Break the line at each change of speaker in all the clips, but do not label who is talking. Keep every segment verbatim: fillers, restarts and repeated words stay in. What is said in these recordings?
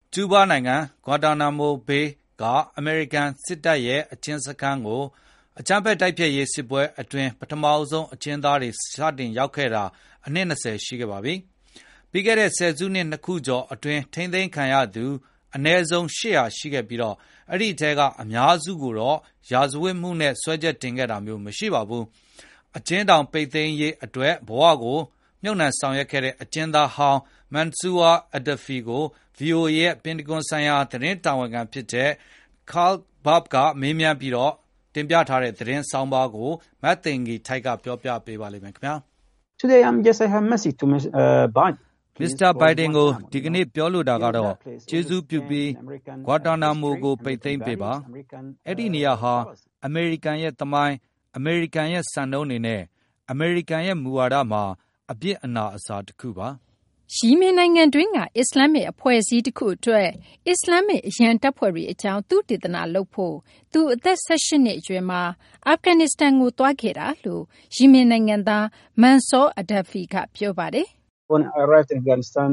ကျူးဘားနိုင်ငံဂွာတာနာမိုဘေးကအမေရိကန်စစ်တပ်ရဲ့အကျဉ်းစခန်းကိုအကြမ်းဖက်တိုက်ဖျက်ရေးစစ်ပွဲအတွင်းပထမဆုံးအကျဉ်းသားတွေစတင်ရောက်ခဲ့တာအနှစ်၂၀ရှိခဲ့ပါပြီ။ပြီးခဲ့တဲ့ဆယ်စုနှစ်နှစ်ခုကျော်အတွင်းထိန်းသိမ်းခံရသူအနည်းဆုံး၈၀၀ရှိခဲ့ပြီးတော့အဲ့ဒီထဲကအများစုကိုတော့ရာဇဝတ်မှုနဲ့ဆွဲချက်တင်ခဲ့တာမျိုးမရှိပါဘူး။အကျဉ်းထောင်ပိတ်သိမ်းရေးအတွက်ဘဝကိုမြုပ်နှံဆောင်ရွက်ခဲ့တဲ့အကျဉ်းသားဟောင်းမန်ဆူဝါအဒဖီကို ဗွီအိုအေ ရဲ့ပင်တဂွန်ဆိုင်ရာသတင်းတာဝန်ခံဖြစ်တဲ့ Carl Babb ကမေးမြန်းပြီးတော့တင်ပြထားတဲ့သတင်းဆောင်းပါးကိုမတ်သိင်္ဂီထိုက်ကပြောပြပေးပါလိမ့်မယ်ခင်ဗျာ
Today I'm just I have message to uh, Biden
မစ္စတာဘိုင်ဒန်ကိုဒီကနေ့ပြောလိုတာကတော့ကျေးဇူးပြုပြီးဂွာတာနာမိုကိုပိတ်သိမ်းပေးပါအဲ့ဒီနေရာဟာအမေရိကန်ရဲ့သမိုင်းအမေရိကန်ရဲ့စံနှုန်းတွေနဲ့အမေရိကန်ရဲ့မူဝါဒမှာအပြစ်အနာအစာတစ်ခုပါ
ရီမင်နိုင်ငံတွင်းကအစ္စလာမစ်အဖွဲ့အစည်းတစ်ခုအတွက်အစ္စလာမစ်အရန်တပ်ဖွဲ့တွေအကြောင်းသူတည်တနာလုပ်ဖို့သူအသက်၁၈နှစ်အရွယ်မှာအာဖဂန်နစ္စတန်ကိုတွားခဲ့တာလို့ရီမင်နိုင်ငံသားမန်ဆောအဒဖီကပြောပါတယ်
When I arrived in Afghanistan,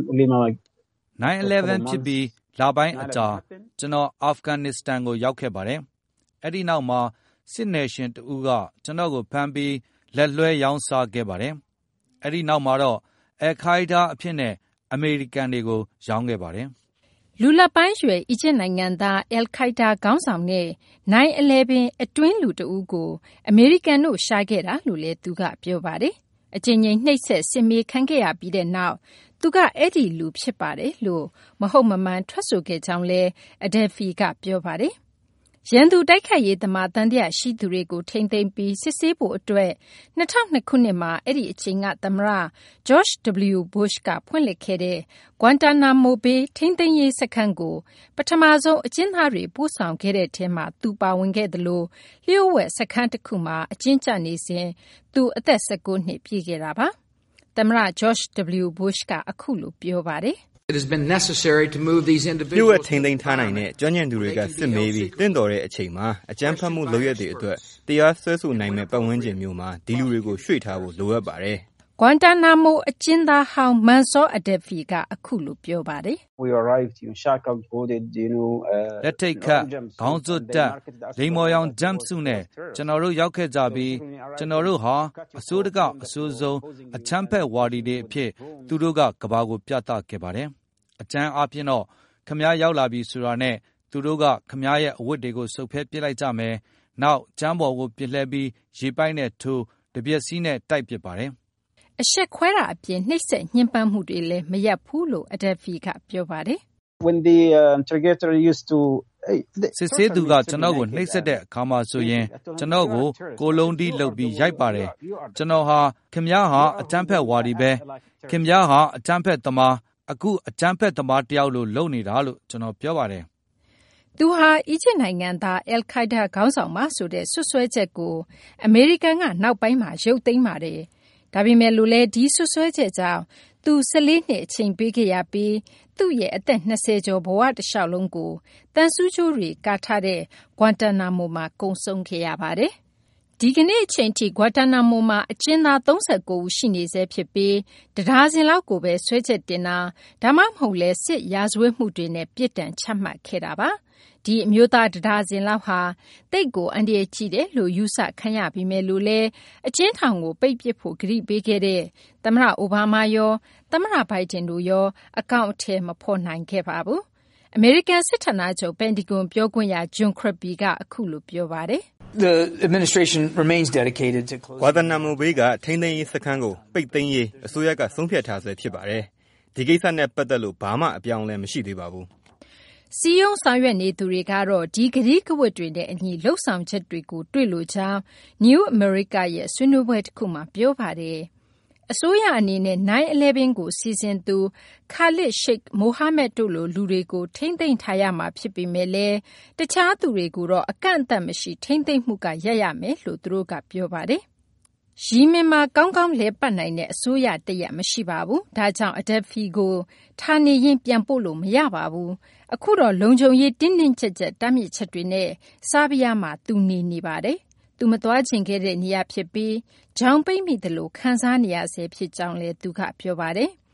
nine eleven ဖြစ်ပြီးလပိုင်းအကြာကျွန်တော်အာဖဂန်နစ္စတန်ကိုရောက်ခဲ့ပါတယ်။အဲ့ဒီနောက်မှာစစ်နယ်ရှင်တဦးကကျွန်တော်ကိုဖမ်းပြီးလက်လွှဲရောင်းစားခဲ့ပါတယ်။အဲ့ဒီနောက်မှာတော့အယ်ခိုင်ဒါအဖြစ်နဲ့အမေရိကန်တွေကိုရောင်းခဲ့ပါတယ်
။လူလက်ပိုင်းရွယ်အီဂျစ်နိုင်ငံသားအယ်ခိုင်ဒါခေါင်းဆောင်နဲ့ nine eleven အတွင်းလူတဦးကိုအမေရိကန်တို့ရှာခဲ့တာလို့လည်းသူကပြောပါတယ်။အကျဉ်းချင်းနှိပ်စက်စစ်မေးခံခဲ့ရပြီးတဲ့နောက်သူကအဲ့ဒီလူဖြစ်ပါတယ်လို့မဟုတ်မမှန်ထွက်ဆိုခဲ့ကြောင်းလဲအဒဖီကပြောပါတယ်။ရန်သူတိုက်ခိုက်ရေးသမားတန်တရားရှိသူတွေကိုထိမ့်သိမ်းပြီးစစ်ဆေးဖို့အတွက်၂၀၀၂ခုနှစ်မှာအဲ့ဒီအချိန်ကသမ္မတ George W. Bush ကဖွင့်လှစ်ခဲ့တဲ့ Guantanamo Bay ထိမ့်သိမ်းရေးစခန်းကိုပထမဆုံးအကျဉ်းသားတွေပို့ဆောင်ခဲ့တဲ့ထဲမှာသူပါဝင်ခဲ့တယ်လို့လျှို့ဝှက်စခန်းတစ်ခုမှာအကျဉ်းချနေစဉ်သူအသက်၁၉နှစ်ပြည့်ခဲ့တာပါ။သမ္မတ George W. Bush ကအခုလိုပြောပါတယ်
It has been necessary to move these individuals
မြို့ဝထိန်သိမ်းထားနိုင်တဲ့ကျွမ်းကျင်သူတွေကစစ်မေးပြီးတင့်တော်တဲ့အချိန်မှာအကြမ်းဖက်မှုလုပ်ရတဲ့အတွက်တရားစွဲဆိုနိုင်မဲ့ပတ်ဝန်းကျင်မျိုးမှာဒီလူတွေကိုရွှေ့ထားဖို့လိုအပ်ပါတယ်
။ Guantanamo အကျဉ်းသားဟောင်းမန်ဆောအဒဖီကအခုလိုပြောပါတယ်။
We arrived in shackled coded you know
လက်ထိတ်ခတ်ခေါင်းစွပ်တက်လိမ်မော်ရောင်ဂျမ်စုနဲ့ကျွန်တော်တို့ရောက်ခဲ့ကြပြီးကျွန်တော်တို့ဟာအစိုးတကအစိုးဆုံးအချမ်းဖက်ဝါဒီတွေအဖြစ်သူတို့ကကဘာကိုပြသခဲ့ပါတယ်အကျန်းအပြင်းတော့ခမားရောက်လာပြီဆိုတာနဲ့သူတို့ကခမားရဲ့အဝတ်တွေကိုစုပ်ဖဲပစ်လိုက်ကြမယ်နောက်ကျမ်းပေါ်ကိုပြစ်လှဲပြီးရေပိုက်နဲ့ထိုးတပြက်စီးနဲ့တိုက်ပစ်ပါတယ်
အဆက်ခွဲတာအပြင်နှိပ်စက်ညှဉ်းပန်းမှုတွေလည်းမရပ်ဘူးလို့အဒဖီကပြောပါတယ်
When the uh, interrogator used to
စစ်ဆေးသူကကျွန်တော်ကိုနှိပ်စက်တဲ့အခါမှာဆိုရင်ကျွန်တော်ကိုကိုလုံးတီးလုပ်ပြီးရိုက်ပါတယ်ကျွန်တော်ဟာခင်ဗျားဟာအတန်းဖက်ဝါဒီပဲခင်ဗျားဟာအတန်းဖက်သမားအခုအတန်းဖက်သမားတယောက်လိုလုပ်နေတာလို့ကျွန်တော်ပြောပါတယ်
သူဟာအီဂျစ်နိုင်ငံသားအယ်ခိုင်ဒါခေါင်းဆောင်မဆိုတဲ့ဆွဆွဲချက်ကိုအမေရိကန်ကနောက်ပိုင်းမှာရုပ်သိမ်းပါတယ်ဒါပေမဲ့လူလဲဒီဆွဆွဲချက်ကြောင့်သူ၁၄နှစ်အချိန်ပေးခဲ့ရပြီးသူ့ရဲ့အသက်၂၀ကျော်ဘဝတစ်လျှောက်လုံးကိုတန်ဆူးချိုးတွေကာထားတဲ့ Guantanamo မှာကုန်ဆုံးခဲ့ရပါတယ်ဒီကနေ့အချိန်ထိ Guantanamo မှာအကျဉ်းသား၃၉ဦးရှိနေဆဲဖြစ်ပြီးတဒါဇင်လောက်ကိုပဲဆွဲချက်တင်တာဒါမှမဟုတ်လဲစစ်ရာဇဝတ်မှုတွေနဲ့ပြစ်ဒဏ်ချမှတ်ခဲ့တာပါဒီအမျိုးသားတဒါဇင်လောက်ဟာတိတ်ကိုအန္တရာယ်ကြီးတယ်လို့ယူဆခံရပြီးမဲ့လို့လဲအကျဉ်းထောင်ကိုပိတ်ပစ်ဖို့ကတိပေးခဲ့တဲ့သမ္မတအိုဘားမားရောသမ္မတဘိုင်ဒန်တို့ရောအကောင့်အထည်မဖော်နိုင်ခဲ့ပါဘူးအမေရိကန်စစ်ဌာနချုပ်ပန်တီဂွန်ပြောခွင့်ရဂျွန်ခရပီကအခုလိုပြောပါတယ်
The administration remains dedicated to closing
Guantanamo Bay ကထိန်းသိမ်းရေးစခန်းကိုပိတ်သိမ်းရေးအစိုးရကဆုံးဖြတ်ထားဆဲဖြစ်ပါတယ်ဒီကိစ္စနဲ့ပတ်သက်လို့ဘာမှအပြောင်းအလဲမရှိသေးပါဘူး
စီယုံဆောင်ရွက်နေသူတွေကတော့ဒီကတိကဝတ်တွေနဲ့အညီလှုပ်ဆောင်ချက်တွေကိုတွေ့လို့ကြောင်း New America ရဲ့ဆွေးနွေးပွဲတစ်ခုမှာပြောပါတယ်အစိုးရအနေနဲ့nine elevenကိုစီစဉ်သူခါလစ်ရှိတ်မိုဟာမက်တို့လိုလူတွေကိုထိမ့်သိမ်းထားရမှာဖြစ်ပေမဲ့လည်းတခြားသူတွေကိုတော့အကန့်အသတ်မရှိထိမ့်သိမ်းမှုကရပ်ရမယ်လို့သူတို့ကပြောပါတယ်ရီမင်မှာကောင်းကောင်းလဲပတ်နိုင်တဲ့အစိုးရတရက်မရှိပါဘူးဒါကြောင့်အဒက်ဖီကိုဌာနေရင်ပြန်ပို့လို့မရပါဘူးအခုတော့လုံခြုံရေးတင်းတင်းကျပ်ကျပ်တားမြစ်ချက်တွေနဲ့ဆာဘီယာမှာသူနေနေပါတယ်သူမသွားချင်ခဲ့တဲ့နေရာဖြစ်ပြီးဂျောင်ပိတ်မိတယ်လို့ခန်းစားနေရဆဲဖြစ်ကြောင်းလဲသူကပြောပါတယ်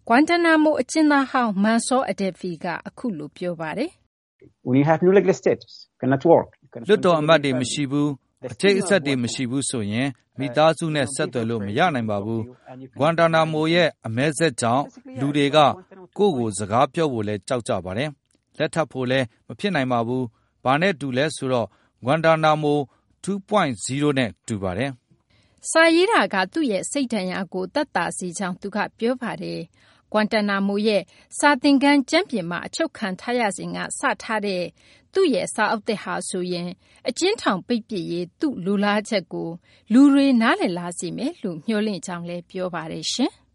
Guantanamo အကျဉ်းသားဟောင်း Mansour Adeffi ကအခုလိုပြောပါတယ်
When you have no legal status, cannot work.
လွတ်တော်အမတ်တွေမရှိဘူးအကျိတ်အဆက်တွေမရှိဘူးဆိုရင်မိသားစုနဲ့ဆက်သွယ်လို့မရနိုင်ပါဘူး Guantanamo ရဲ့အမဲဆက်ကြောင့်လူတွေကကိုယ့်ကိုစကားပြောဖို့လဲကြောက်ကြပါတယ်လက်ထပ်ဖို့လဲမဖြစ်နိုင်ပါဘူးဘာနဲ့တူလဲဆိုတော့ Guantanamo two point oh နဲ့တူပါတယ်
စာရေးတာကသူ့ရဲ့စိတ်ဓာတ်ရာကိုတတ်တာစီကြောင်းသူကပြောပါတယ်။ Guantanamo ရဲ့စာသင်ခန်းကျမ်းပြင်မှာအချုပ်ခံထားရစဉ်ကစထားတဲ့သူ့ရဲ့စာအုပ်သစ်ဟာဆိုရင်အကျဉ်းထောင်ပိတ်ပစ်ရေးသူ့လူလားချက်ကိုလူတွေနားလည်လာစေမယ်လို့မျှော်လင့်ကြောင်းလည်းပြောပါတယ်ရှင်။